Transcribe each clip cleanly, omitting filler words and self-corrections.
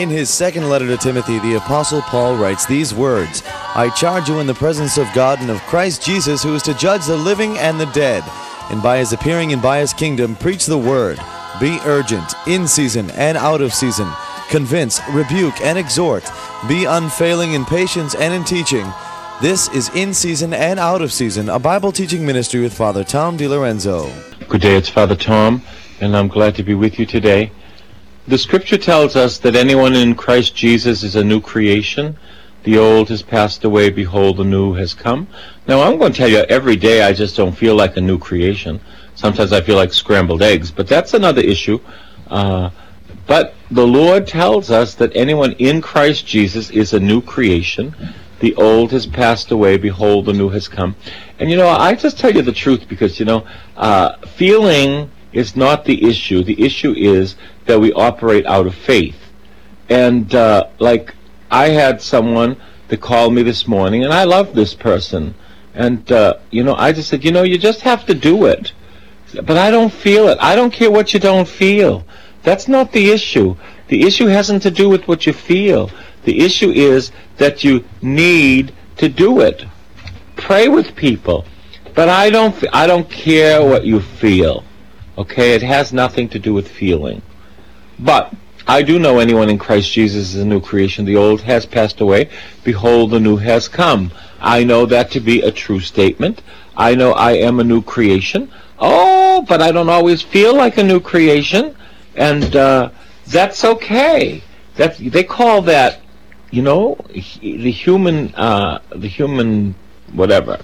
In his second letter to Timothy, the Apostle Paul writes these words, I charge you in the presence of God and of Christ Jesus, who is to judge the living and the dead, and by his appearing and by his kingdom, preach the word. Be urgent, in season and out of season. Convince, rebuke, and exhort. Be unfailing in patience and in teaching. This is In Season and Out of Season, a Bible teaching ministry with Father Tom DiLorenzo. Good day, it's Father Tom, and I'm glad to be with you today. The scripture tells us that anyone in Christ Jesus is a new creation. The old has passed away, behold, the new has come. Now, I'm going to tell you, every day I just don't feel like a new creation. Sometimes I feel like scrambled eggs, but that's another issue. But the Lord tells us that anyone in Christ Jesus is a new creation. The old has passed away, behold, the new has come. And, I just tell you the truth because, feeling is not the issue. The issue is that we operate out of faith. And, I had someone that called me this morning, and I love this person. And, I just said, you just have to do it. But I don't feel it. I don't care what you don't feel. That's not the issue. The issue hasn't to do with what you feel. The issue is that you need to do it. Pray with people. But I don't care what you feel. Okay? It has nothing to do with feeling. But I do know anyone in Christ Jesus is a new creation. The old has passed away. Behold, the new has come. I know that to be a true statement. I know I am a new creation. Oh, but I don't always feel like a new creation. And that's okay. They call that, the human whatever.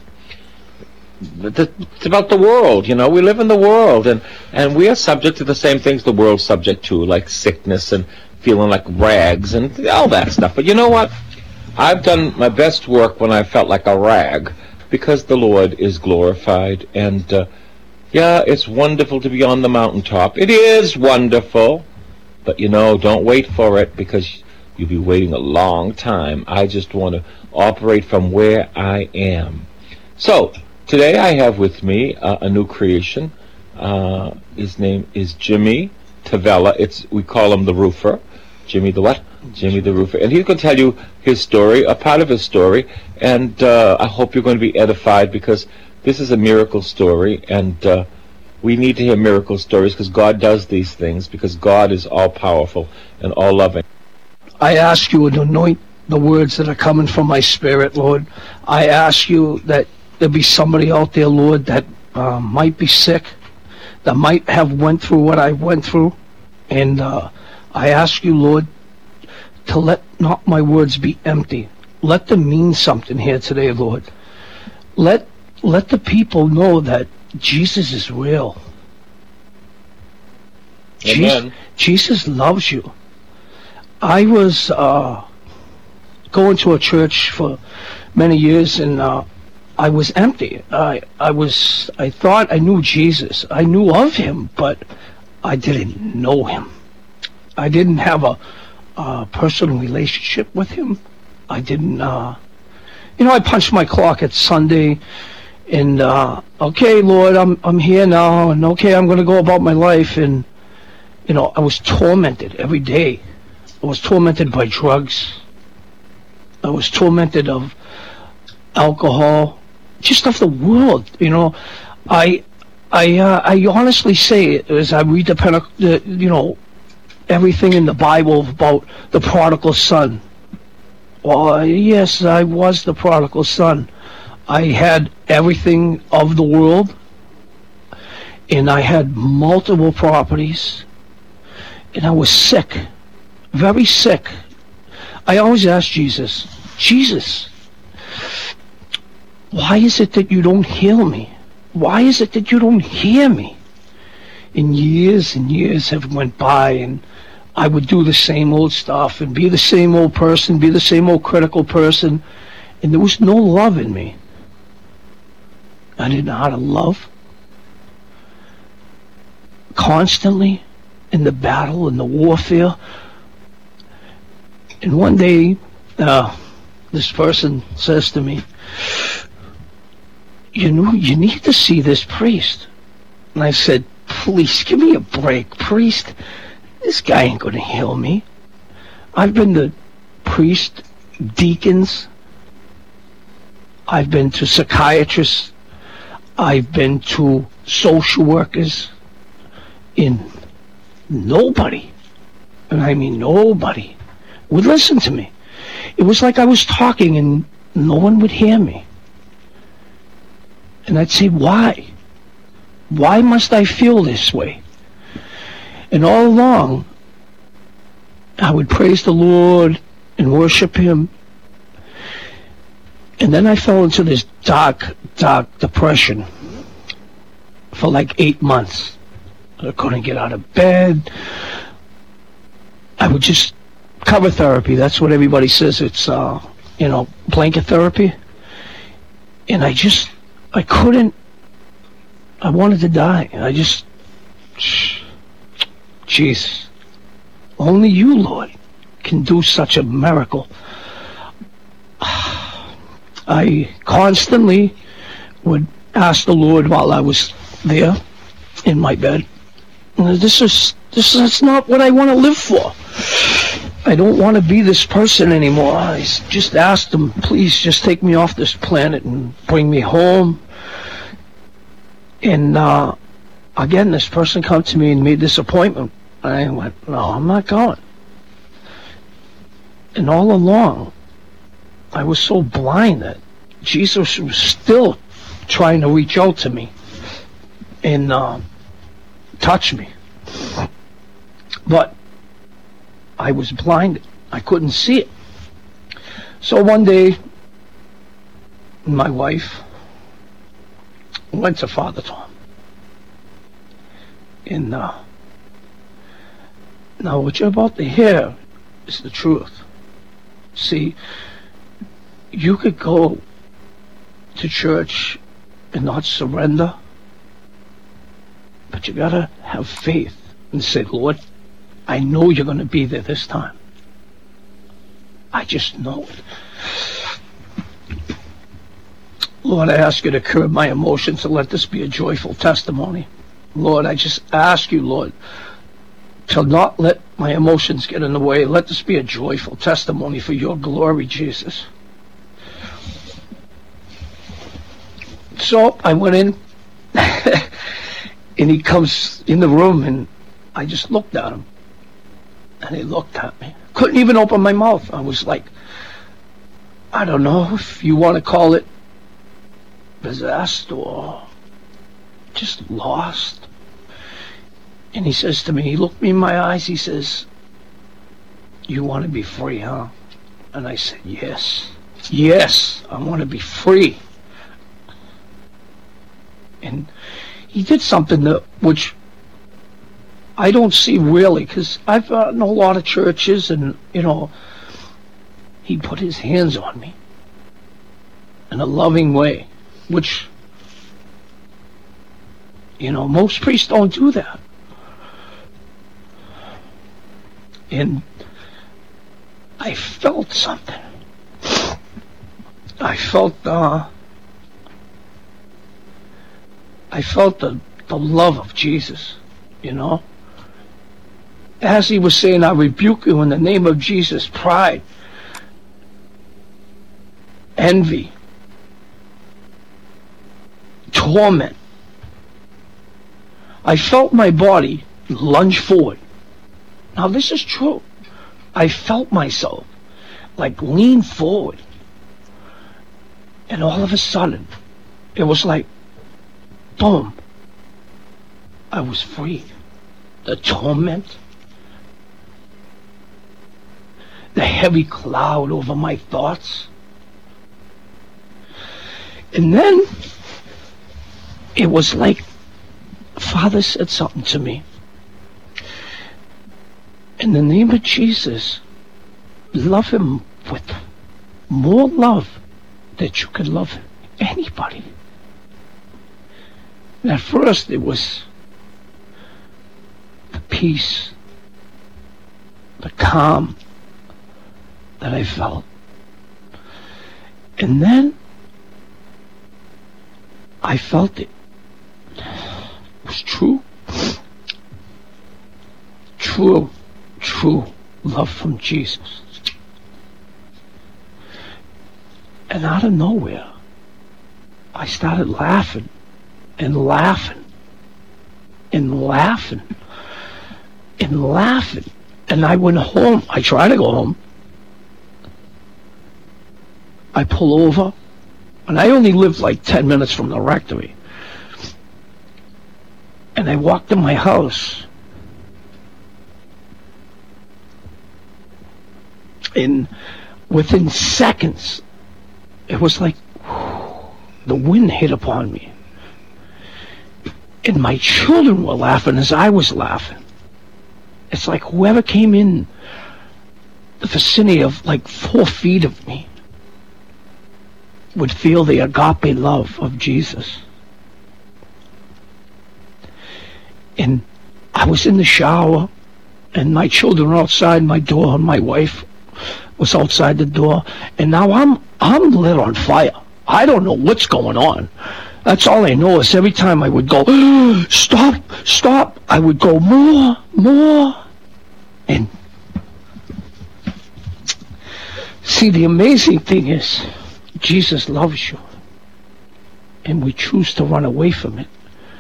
It's about the world, we live in the world, and we are subject to the same things the world's subject to, like sickness and feeling like rags and all that stuff. But you know what? I've done my best work when I felt like a rag, because the Lord is glorified, and it's wonderful to be on the mountaintop. It is wonderful, but don't wait for it, because you'll be waiting a long time. I just want to operate from where I am. So, today I have with me a new creation. His name is Jimmy Tavella. We call him the Roofer. Jimmy the what? Jimmy the Roofer. And he's going to tell you his story, a part of his story. And I hope you're going to be edified, because this is a miracle story. And we need to hear miracle stories, because God does these things, because God is all-powerful and all-loving. I ask you to anoint the words that are coming from my spirit, Lord. I ask you that there be somebody out there, Lord, that might be sick, that might have went through what I went through. And I ask you, Lord, to let not my words be empty. Let them mean something here today, Lord. Let the people know that Jesus is real. Amen. Jesus loves you. I was going to a church for many years, and I was empty. I thought I knew Jesus. I knew of him, but I didn't know him. I didn't have a personal relationship with him. I didn't, I punched my clock at Sunday, and okay, Lord, I'm here now, and okay, I'm going to go about my life, and I was tormented every day. I was tormented by drugs. I was tormented of alcohol, just of the world. I honestly say, as I read everything in the Bible about the prodigal son. Well, yes, I was the prodigal son. I had everything of the world, and I had multiple properties, and I was sick, very sick. I always ask Jesus, why is it that you don't heal me? Why is it that you don't hear me? And years have went by, and I would do the same old stuff and be the same old person, be the same old critical person, and there was no love in me. I didn't know how to love. Constantly in the battle, in the warfare. And one day, this person says to me, you need to see this priest. And I said, please, give me a break, priest. This guy ain't going to heal me. I've been to priests, deacons, I've been to psychiatrists, I've been to social workers, and nobody, and I mean nobody, would listen to me. It was like I was talking and no one would hear me. And I'd say, why? Why must I feel this way? And all along, I would praise the Lord and worship Him. And then I fell into this dark, dark depression for like 8 months. I couldn't get out of bed. I would just cover therapy. That's what everybody says. It's, blanket therapy. And I couldn't. I wanted to die. Jesus. Only you, Lord, can do such a miracle. I constantly would ask the Lord while I was there in my bed, this is not what I want to live for. I don't want to be this person anymore. I just asked Him, please just take me off this planet and bring me home. And again, this person came to me and made this appointment. I went, no, I'm not going. And all along, I was so blind that Jesus was still trying to reach out to me and touch me. But I was blinded. I couldn't see it. So one day, my wife went to Father Tom. And now what you're about to hear is the truth. See, you could go to church and not surrender, but you gotta have faith and say, Lord, I know you're gonna be there this time. I just know it. Lord, I ask you to curb my emotions and let this be a joyful testimony. Lord, I just ask you, Lord, to not let my emotions get in the way. Let this be a joyful testimony for your glory, Jesus. So I went in, and he comes in the room, and I just looked at him, and he looked at me. Couldn't even open my mouth. I was like, I don't know if you want to call it possessed or just lost. And he says to me, he looked me in my eyes, he says, you want to be free, huh? And I said, yes, I want to be free. And he did something which I don't see really, because I've known a lot of churches, and he put his hands on me in a loving way, which most priests don't do that. And I felt something. I felt the love of Jesus, As he was saying, I rebuke you in the name of Jesus, pride, envy, torment. I felt my body lunge forward. Now this is true. I felt myself like lean forward. And all of a sudden, it was like, boom, I was free. The torment, the heavy cloud over my thoughts. And then, it was like Father said something to me. In the name of Jesus, love him with more love that you could love anybody. And at first it was the peace, the calm that I felt. And then I felt it. It was true. love from Jesus. And out of nowhere, I started laughing and laughing and laughing and laughing. And I went home. I tried to go home. I pull over, and I only lived like 10 minutes from the rectory. And I walked to my house. And within seconds, it was like the wind hit upon me. And my children were laughing as I was laughing. It's like whoever came in the vicinity of like 4 feet of me would feel the agape love of Jesus. And I was in the shower, and my children were outside my door, and my wife was outside the door, and now I'm lit on fire. I don't know what's going on. That's all I know is every time I would go, stop, I would go more. And see, the amazing thing is, Jesus loves you, and we choose to run away from it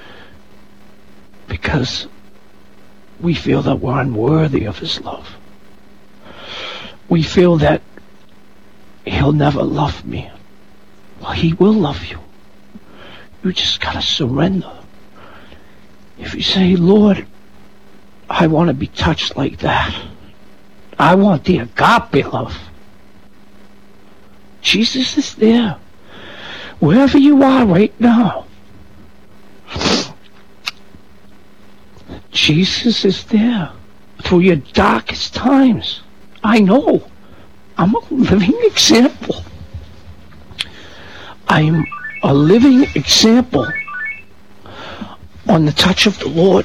because we feel that we're unworthy of his love. We feel that he'll never love me. Well, he will love you. You just gotta surrender. If you say, Lord, I want to be touched like that. I want the agape love. Jesus is there. Wherever you are right now. Jesus is there. Through your darkest times. I know. I'm a living example. I'm a living example on the touch of the Lord.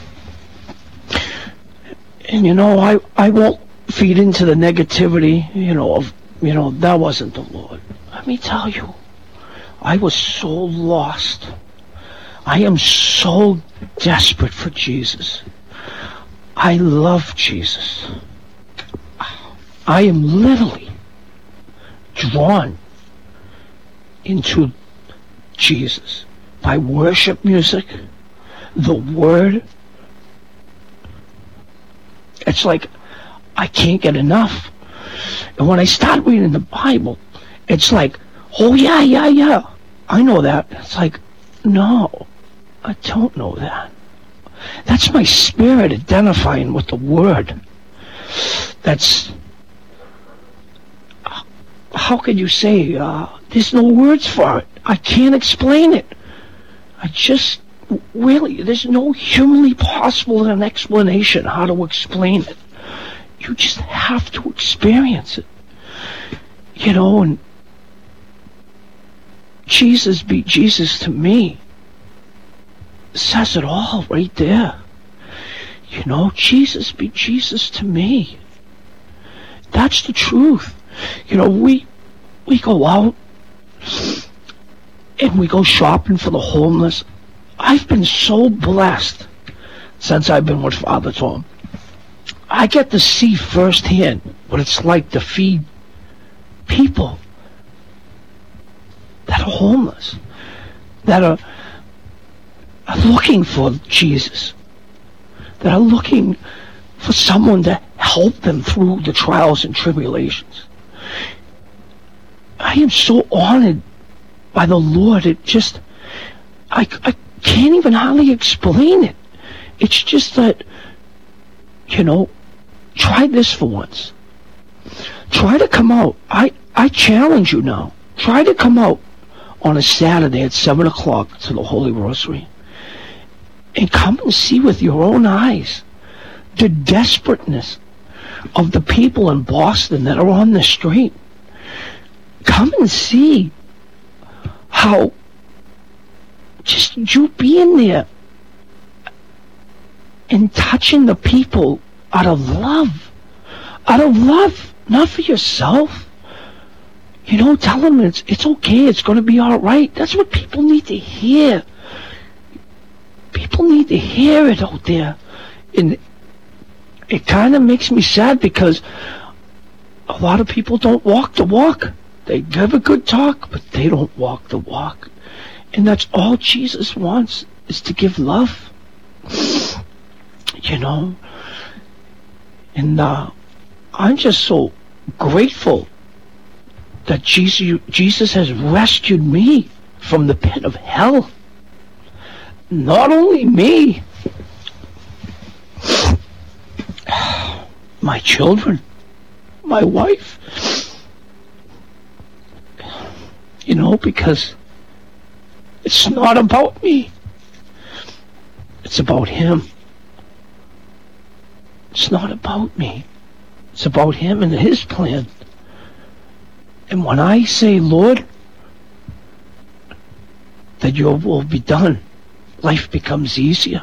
And I won't feed into the negativity, that wasn't the Lord. Let me tell you, I was so lost. I am so desperate for Jesus. I love Jesus. I am literally drawn into Jesus by worship music, the Word. It's like I can't get enough. And when I start reading the Bible, it's like, oh yeah, I know that. It's like, no, I don't know that. That's my spirit identifying with the Word. That's, how can you say, there's no words for it. I can't explain it. There's no humanly possible an explanation how to explain it. You just have to experience it. And Jesus be Jesus to me says it all right there. Jesus be Jesus to me. That's the truth. We go out and we go shopping for the homeless. I've been so blessed since I've been with Father Tom. I get to see firsthand what it's like to feed people that are homeless, that are looking for Jesus, that are looking for someone to help them through the trials and tribulations. I am so honored by the Lord. I can't even hardly explain it. It's just that, try this for once. Try to come out. I challenge you now. Try to come out on a Saturday at 7 o'clock to the Holy Rosary and come and see with your own eyes the desperateness of the people in Boston that are on the street. Come and see how just you being there and touching the people out of love, not for yourself. Tell them it's okay, it's going to be all right. That's what people need to hear. People need to hear it out there. And it kind of makes me sad because a lot of people don't walk the walk. They give a good talk, but they don't walk the walk. And that's all Jesus wants, is to give love. You know? And I'm just so grateful that Jesus has rescued me from the pit of hell. Not only me, my children, my wife. You know, because it's not about me. It's about Him. It's not about me. It's about Him and His plan. And when I say, Lord, that your will be done, life becomes easier.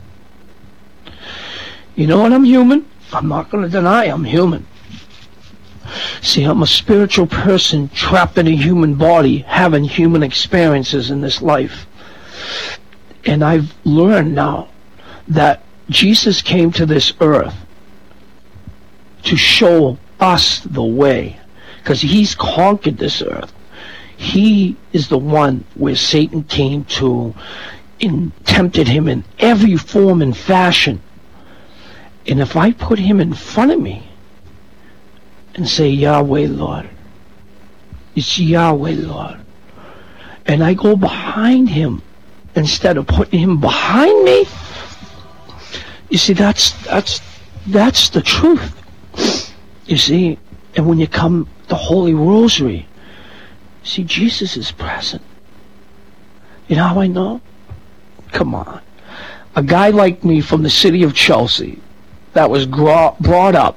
You know what? I'm human. I'm not going to deny I'm human. See, I'm a spiritual person trapped in a human body, having human experiences in this life. And I've learned now that Jesus came to this earth to show us the way, because He's conquered this earth. He is the one where Satan came to and tempted Him in every form and fashion. And if I put Him in front of me and say, Yahweh, Lord, it's Yahweh, Lord, and I go behind Him instead of putting Him behind me, you see, that's the truth. You see, and when you come the Holy Rosary, see, Jesus is present. You know how I know? Come on. A guy like me from the city of Chelsea that was brought up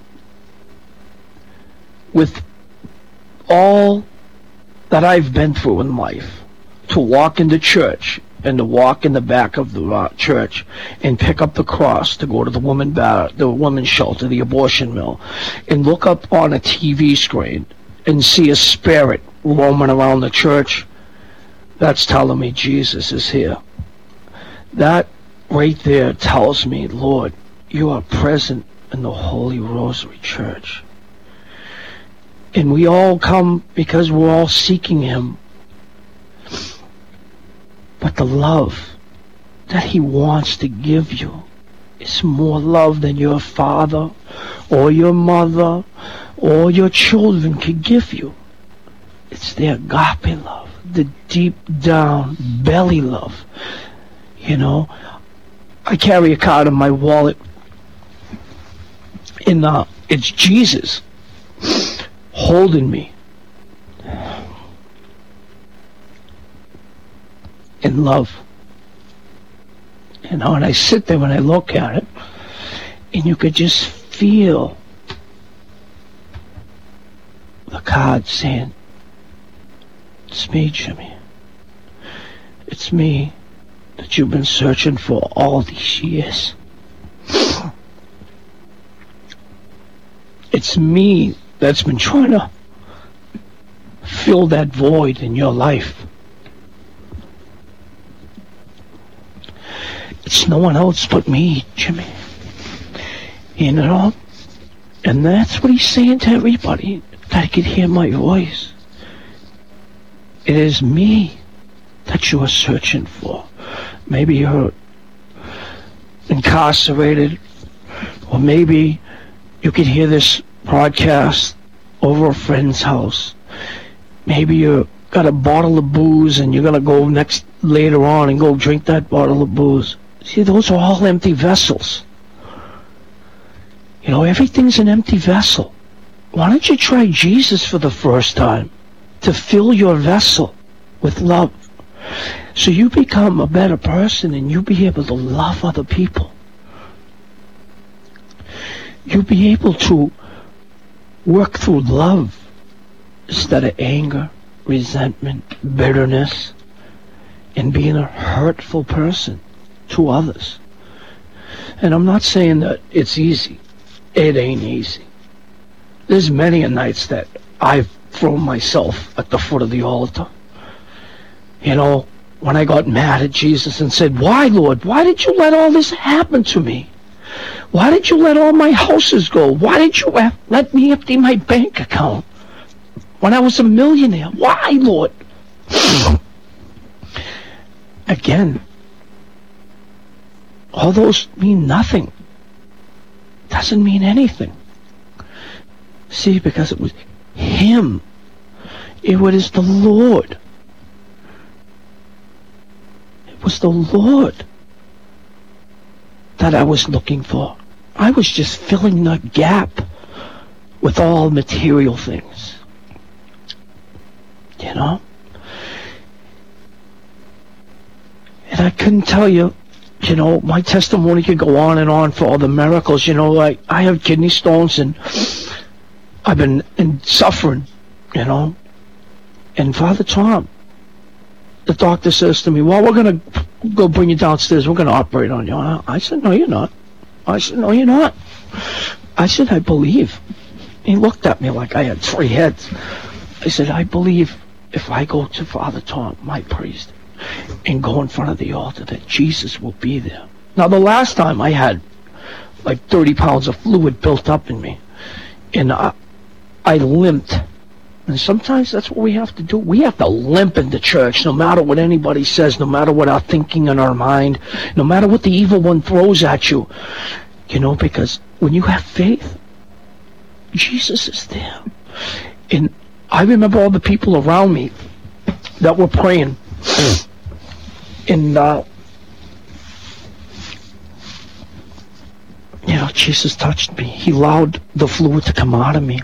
with all that I've been through in life, to walk into church and to walk in the back of the church and pick up the cross to go to the women's shelter, the abortion mill, and look up on a TV screen and see a spirit roaming around the church, that's telling me Jesus is here. That right there tells me, Lord, you are present in the Holy Rosary Church. And we all come because we're all seeking Him. But the love that He wants to give you is more love than your father or your mother or your children can give you. It's the agape love, the deep down belly love. You know, I carry a card in my wallet, and it's Jesus holding me in love. You know, and I sit there when I look at it, and you could just feel the card saying, it's me, Jimmy. It's me that you've been searching for all these years. It's me that's been trying to fill that void in your life. It's no one else but me, Jimmy. You know? And that's what He's saying to everybody that can hear my voice. It is me that you are searching for. Maybe you're incarcerated, or maybe you could hear this broadcast over a friend's house. Maybe you got a bottle of booze and you're going to go later on and go drink that bottle of booze. See, those are all empty vessels. You know, everything's an empty vessel. Why don't you try Jesus for the first time to fill your vessel with love, so you become a better person and you be able to love other people. You'll be able to work through love instead of anger, resentment, bitterness, and being a hurtful person to others. And I'm not saying that it's easy. It ain't easy. There's many a nights that I've thrown myself at the foot of the altar. You know, when I got mad at Jesus and said, why, Lord? Why did you let all this happen to me? Why did you let all my houses go? Why did you let me empty my bank account when I was a millionaire? Why, Lord? Again, all those mean nothing. Doesn't mean anything. See, because it was Him. It was the Lord. It was the Lord that I was looking for. I was just filling the gap with all material things. You know? And I couldn't tell you, you know, my testimony could go on and on for all the miracles. You know, like I have kidney stones and I've been suffering, you know. And Father Tom, the doctor says to me, well, we're going to go bring you downstairs. We're going to operate on you. I said, no, you're not. I said, no, you're not. I said, I believe. He looked at me like I had 3 heads. I said, I believe if I go to Father Tom, my priest, and go in front of the altar, that Jesus will be there. Now, the last time I had like 30 pounds of fluid built up in me, and I limped. And sometimes that's what we have to do. We have to limp into church, no matter what anybody says, no matter what our thinking in our mind, no matter what the evil one throws at you. You know, because when you have faith, Jesus is there. And I remember all the people around me that were praying. And, you know, Jesus touched me. He allowed the fluid to come out of me.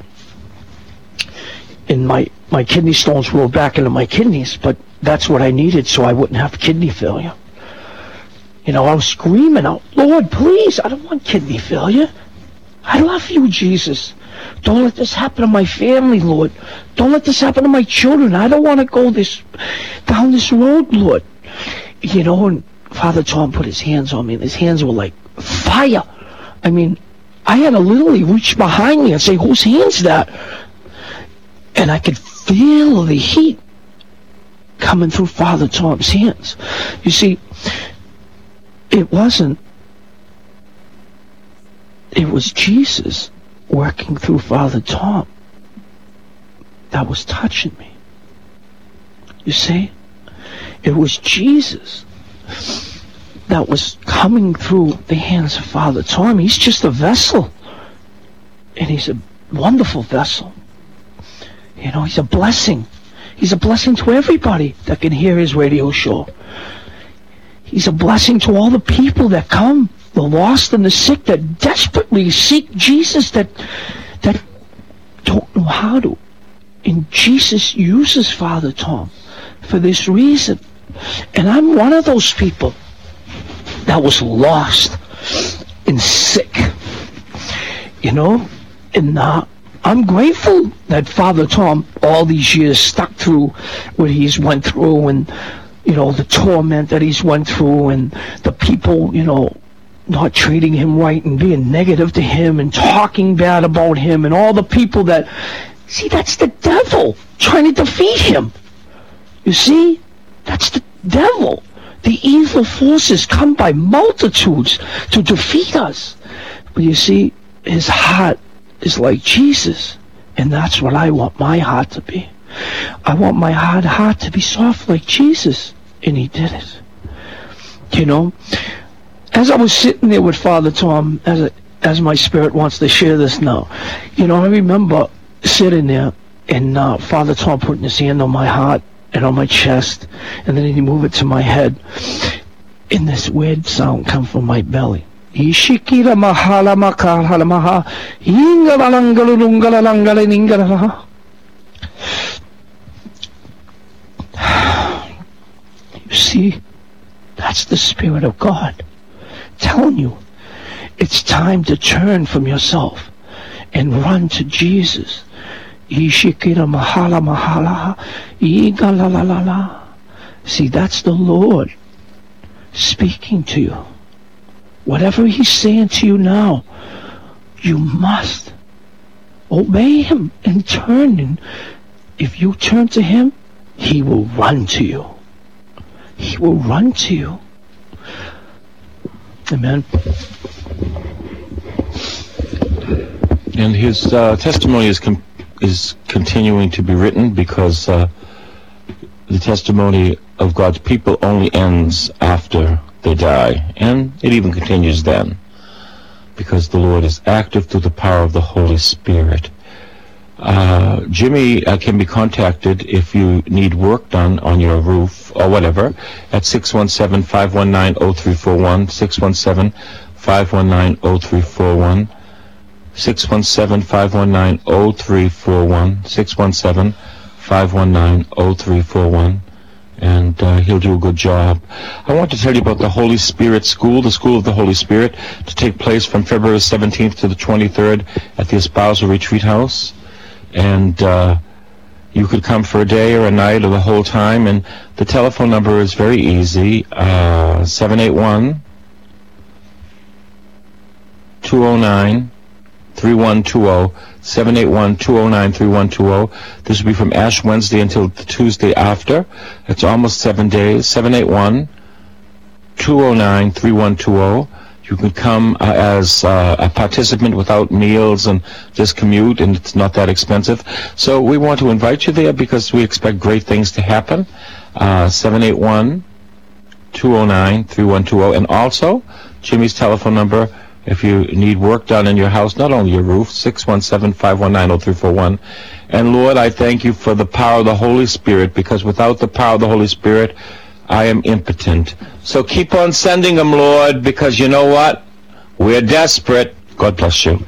And my kidney stones rolled back into my kidneys, but that's what I needed so I wouldn't have kidney failure. You know, I was screaming out, Lord, please, I don't want kidney failure. I love you, Jesus. Don't let this happen to my family, Lord. Don't let this happen to my children. I don't want to go down this road, Lord. You know, and Father Tom put his hands on me, and his hands were like fire. I mean, I had to literally reach behind me and say, whose hand's that? And I could feel the heat coming through Father Tom's hands. You see, it was Jesus working through Father Tom that was touching me. You see? It was Jesus that was coming through the hands of Father Tom. He's just a vessel. And he's a wonderful vessel. You know, he's a blessing. He's a blessing to everybody that can hear his radio show. He's a blessing to all the people that come, the lost and the sick, that desperately seek Jesus, that don't know how to. And Jesus uses Father Tom for this reason. And I'm one of those people that was lost and sick. You know? And I'm grateful that Father Tom all these years stuck through what he's went through, and you know, the torment that he's went through, and the people, you know, not treating him right and being negative to him and talking bad about him, and all the people that, see, that's the devil trying to defeat him. You see? That's the devil. The evil forces come by multitudes to defeat us. But you see, his heart is like Jesus, and that's what I want my heart to be. I want my hard heart to be soft like Jesus, and he did it. You know, as I was sitting there with Father Tom, as my spirit wants to share this now, you know, I remember sitting there, and Father Tom putting his hand on my heart and on my chest, and then he moved it to my head, and this weird sound come from my belly. Ishikira mahala makala maha ingala langala lungala langala ningala. You see, that's the Spirit of God telling you it's time to turn from yourself and run to Jesus. Ishikira mahala mahala ingala la la la. See, that's the Lord speaking to you. Whatever he's saying to you now, you must obey him and turn. And if you turn to him, he will run to you. He will run to you. Amen. And his testimony is continuing to be written because the testimony of God's people only ends after they die, and it even continues then, because the Lord is active through the power of the Holy Spirit. Jimmy can be contacted if you need work done on your roof or whatever at 617-519-0341, 617-519-0341, 617-519-0341, 617-519-0341, and he'll do a good job. I want to tell you about the Holy Spirit School, the School of the Holy Spirit, to take place from February 17th to the 23rd at the Espousal Retreat House. And you could come for a day or a night or the whole time. And the telephone number is very easy, 781-209-3120, 781-209-3120. This will be from Ash Wednesday until the Tuesday after. It's almost 7 days, 781-209-3120. You can come as a participant without meals and just commute, and it's not that expensive. So we want to invite you there because we expect great things to happen. 781-209-3120. And also, Jimmy's telephone number, if you need work done in your house, not only your roof, 617-519-0341. And Lord, I thank you for the power of the Holy Spirit, because without the power of the Holy Spirit, I am impotent. So keep on sending them, Lord, because you know what? We're desperate. God bless you.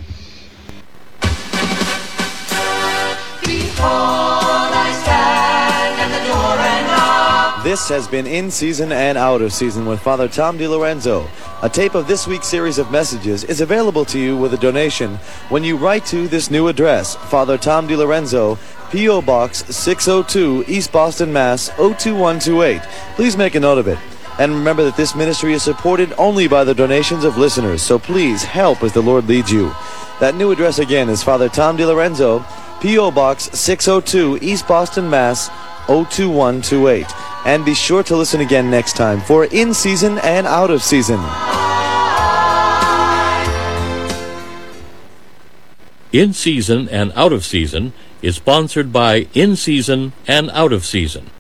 This has been In Season and Out of Season with Father Tom DiLorenzo. A tape of this week's series of messages is available to you with a donation when you write to this new address, Father Tom DiLorenzo, P.O. Box 602, East Boston, Mass. 02128. Please make a note of it. And remember that this ministry is supported only by the donations of listeners, so please help as the Lord leads you. That new address again is Father Tom DiLorenzo, P.O. Box 602, East Boston, Mass. 02128. And be sure to listen again next time for In Season and Out of Season. In Season and Out of Season is sponsored by In Season and Out of Season.